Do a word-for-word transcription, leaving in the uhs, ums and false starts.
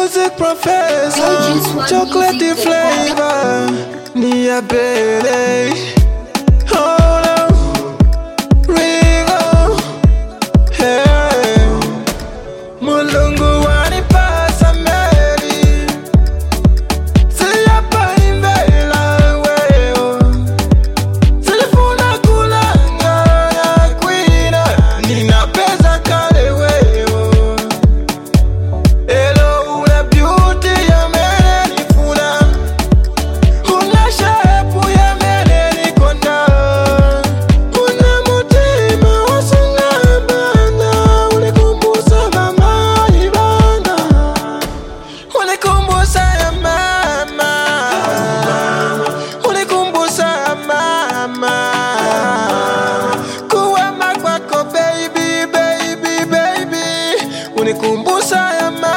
music professor, chocolate flavor, Nia Bele. Oh no, Ringo, hey, Mulungu wani pasa meri, siya pa invela weo, silifuna kulanga ya kwina, nina pesa kale weo. Hello, una beauty ya mene nifuna, una shape ya mene nikona, una mutima wasungambana, unikumbusa mama ibanga, unikumbusa ya mama, unikumbusa ya mama, kuwa makwako baby, baby, baby, unikumbusa ya mama.